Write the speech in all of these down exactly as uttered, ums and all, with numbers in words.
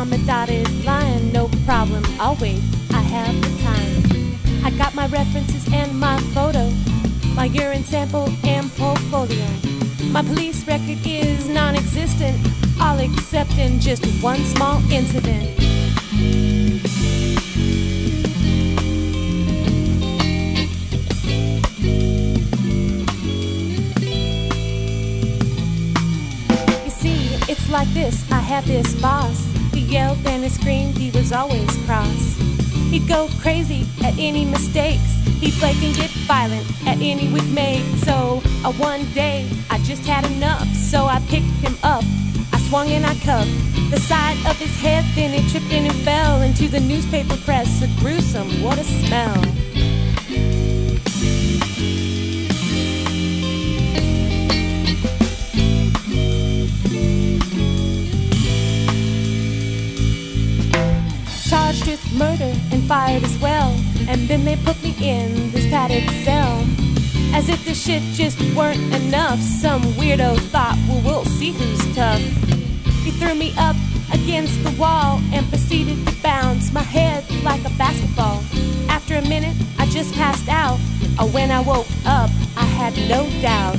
I'm a dotted line, no problem, I'll wait, I have the time. I got my references and my photo, my urine sample and portfolio. My police record is non-existent, all except in just one small incident. It's like this, I had this boss. He yelled and he screamed, he was always cross. He'd go crazy at any mistakes. He'd flake and get violent at any we'd make. So uh, one day, I just had enough. So I picked him up, I swung and I cuffed the side of his head. Then he tripped and he fell into the newspaper press. So gruesome, what a smell. Charged with murder and fired as well. And then they put me in this padded cell. As if this shit just weren't enough, some weirdo thought, well, we'll see who's tough. He threw me up against the wall and proceeded to bounce my head like a basketball. After a minute, I just passed out. When I woke up, I had no doubt.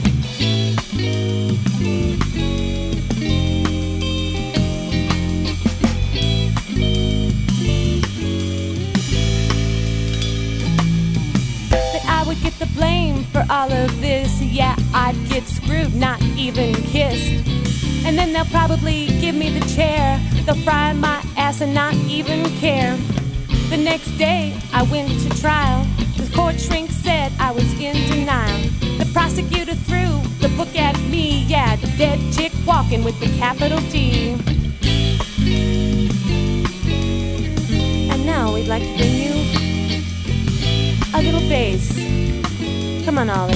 Would get the blame for all of this. Yeah, I'd get screwed, not even kissed. And then they'll probably give me the chair. They'll fry my ass and not even care. The next day I went to trial. The court shrink said I was in denial. The prosecutor threw the book at me. Yeah, dead chick walking with the capital T. And now we'd like to bring you a little bass. Come on, Ollie.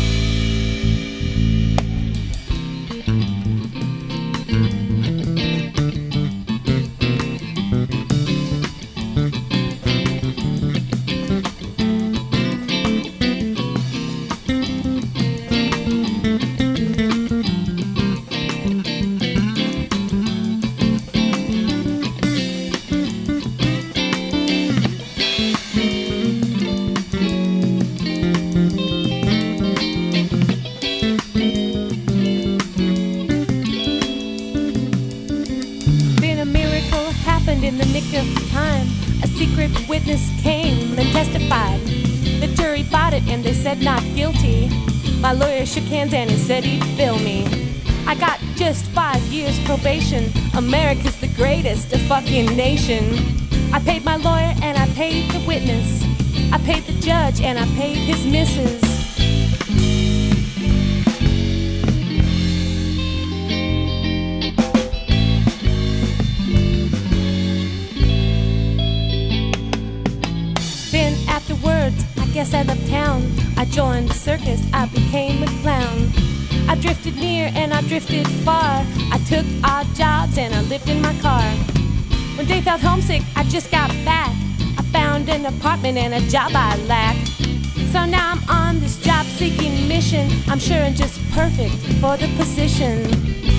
In the nick of time, a secret witness came and testified. The jury bought it and they said not guilty. My lawyer shook hands and he said he'd bill me. I got just five years probation. America's the greatest fucking nation. I paid my lawyer and I paid the witness. I paid the judge and I paid his missus. Afterwards, I guess I left town. I joined the circus, I became a clown. I drifted near and I drifted far. I took odd jobs and I lived in my car. When they felt homesick, I just got back. I found an apartment and a job I lacked. So now I'm on this job-seeking mission. I'm sure I'm just perfect for the position.